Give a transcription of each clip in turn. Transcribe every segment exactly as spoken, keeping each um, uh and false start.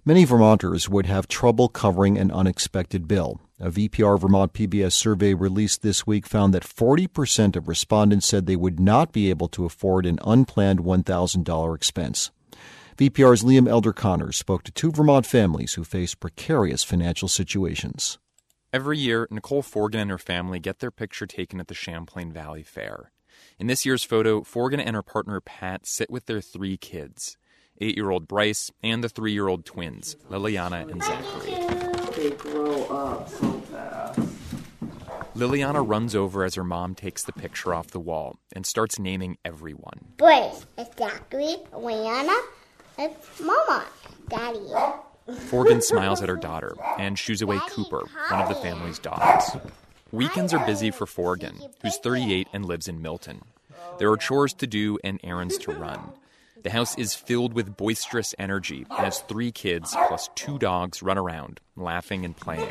Many Vermonters would have trouble covering an unexpected bill. A V P R Vermont P B S survey released this week found that forty percent of respondents said they would not be able to afford an unplanned one thousand dollars expense. V P R's Liam Elder-Connors spoke to two Vermont families who face precarious financial situations. Every year, Nicole Forgan and her family get their picture taken at the Champlain Valley Fair. In this year's photo, Forgan and her partner Pat sit with their three kids, eight-year-old Bryce and the three-year-old twins, Liliana and Zachary. They grow up so fast. Liliana runs over as her mom takes the picture off the wall and starts naming everyone. Bryce, it's Zachary, Liana, it's Mama, Daddy. Forgan smiles at her daughter and shoos away Cooper, one of the family's dogs. Weekends are busy for Forgan, who's thirty-eight and lives in Milton. There are chores to do and errands to run. The house is filled with boisterous energy as three kids plus two dogs run around, laughing and playing.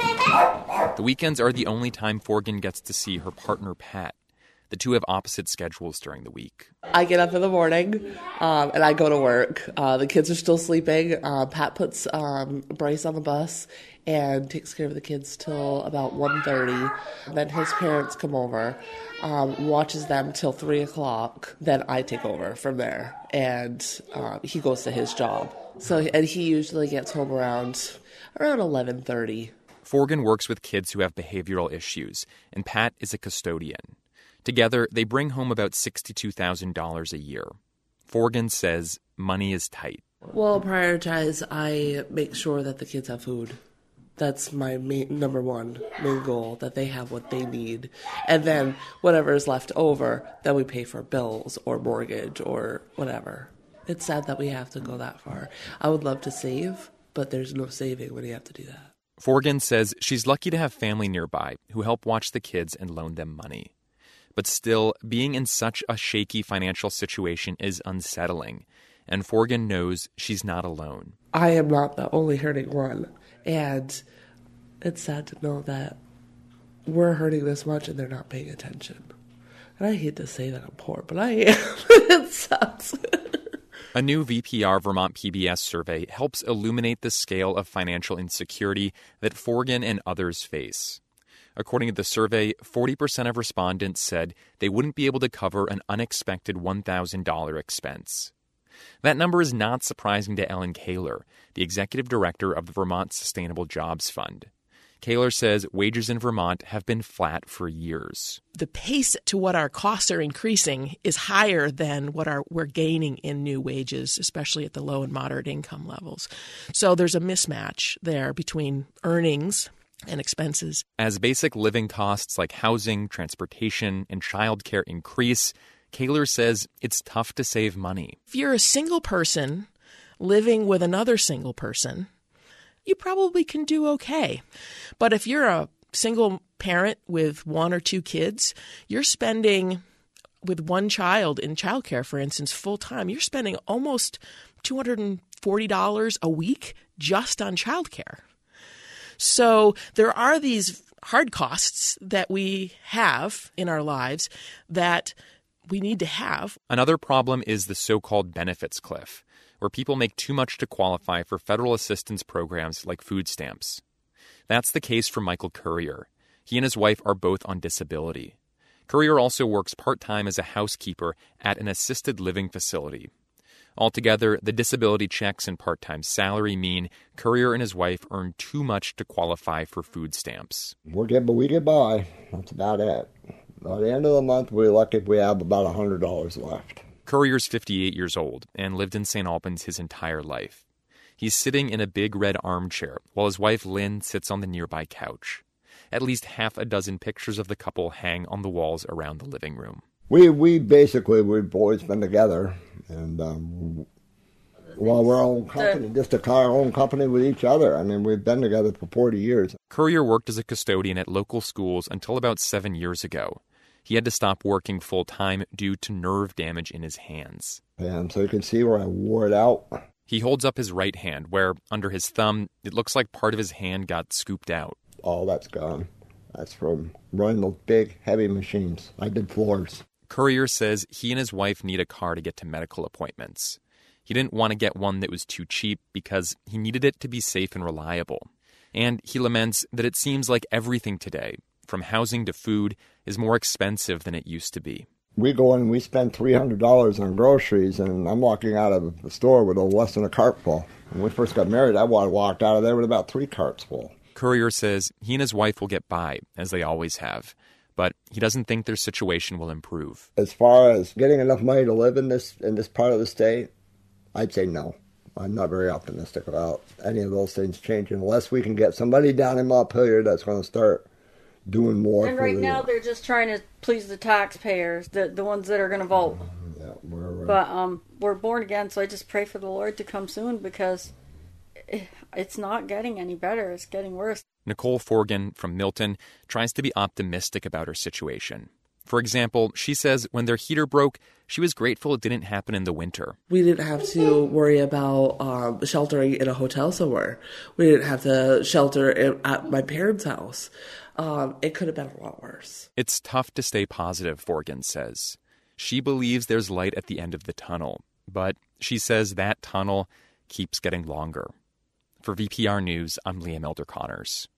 The weekends are the only time Forgan gets to see her partner Pat. The two have opposite schedules during the week. I get up in the morning um, and I go to work. Uh, the kids are still sleeping. Uh, Pat puts um, Bryce on the bus and takes care of the kids till about one thirty. Then his parents come over, um, watches them till three o'clock. Then I take over from there, and uh, he goes to his job. So, and he usually gets home around around eleven thirty. Forgan works with kids who have behavioral issues, and Pat is a custodian. Together, they bring home about sixty-two thousand dollars a year. Forgan says money is tight. Well, prioritize, I make sure that the kids have food. That's my main, number one main goal, that they have what they need. And then whatever is left over, then we pay for bills or mortgage or whatever. It's sad that we have to go that far. I would love to save, but there's no saving when you have to do that. Forgan says she's lucky to have family nearby who help watch the kids and loan them money. But still, being in such a shaky financial situation is unsettling, and Forgan knows she's not alone. I am not the only hurting one, and it's sad to know that we're hurting this much and they're not paying attention. And I hate to say that I'm poor, but I am. It sucks. A new V P R Vermont P B S survey helps illuminate the scale of financial insecurity that Forgan and others face. According to the survey, forty percent of respondents said they wouldn't be able to cover an unexpected one thousand dollars expense. That number is not surprising to Ellen Kaler, the executive director of the Vermont Sustainable Jobs Fund. Kaler says wages in Vermont have been flat for years. The pace to what our costs are increasing is higher than what our, we're gaining in new wages, especially at the low and moderate income levels. So there's a mismatch there between earnings and expenses. As basic living costs like housing, transportation, and childcare increase, Kaler says it's tough to save money. If you're a single person living with another single person, you probably can do okay. But if you're a single parent with one or two kids, you're spending, with one child in childcare, for instance, full time, you're spending almost two hundred forty dollars a week just on childcare. So there are these hard costs that we have in our lives that we need to have. Another problem is the so-called benefits cliff, where people make too much to qualify for federal assistance programs like food stamps. That's the case for Michael Currier. He and his wife are both on disability. Currier also works part-time as a housekeeper at an assisted living facility. Altogether, the disability checks and part-time salary mean Currier and his wife earn too much to qualify for food stamps. We're good, but we get by. That's about it. By the end of the month, we're lucky if we have about one hundred dollars left. Currier's fifty-eight years old and lived in Saint Albans his entire life. He's sitting in a big red armchair while his wife Lynn sits on the nearby couch. At least half a dozen pictures of the couple hang on the walls around the living room. We we basically, we've always been together. And um, well, we're our own company, just a our own company with each other. I mean, we've been together for forty years. Currier worked as a custodian at local schools until about seven years ago. He had to stop working full-time due to nerve damage in his hands. And so you can see where I wore it out. He holds up his right hand, where, under his thumb, it looks like part of his hand got scooped out. All that's gone. That's from running those big, heavy machines. I did floors. Currier says he and his wife need a car to get to medical appointments. He didn't want to get one that was too cheap because he needed it to be safe and reliable. And he laments that it seems like everything today, from housing to food, is more expensive than it used to be. We go in and we spend three hundred dollars on groceries, and I'm walking out of the store with a less than a cart full. When we first got married, I walked out of there with about three carts full. Currier says he and his wife will get by, as they always have, but he doesn't think their situation will improve. As far as getting enough money to live in this in this part of the state, I'd say no. I'm not very optimistic about any of those things changing unless we can get somebody down in Montpelier that's going to start doing more. And for right the, now they're just trying to please the taxpayers, the the ones that are going to vote. Yeah, we're, we're, but um, we're born again, so I just pray for the Lord to come soon because it's not getting any better. It's getting worse. Nicole Forgan from Milton tries to be optimistic about her situation. For example, she says when their heater broke, she was grateful it didn't happen in the winter. We didn't have to worry about um, sheltering in a hotel somewhere. We didn't have to shelter in, at my parents' house. Um, it could have been a lot worse. It's tough to stay positive, Forgan says. She believes there's light at the end of the tunnel, but she says that tunnel keeps getting longer. For V P R News, I'm Liam Elder Connors.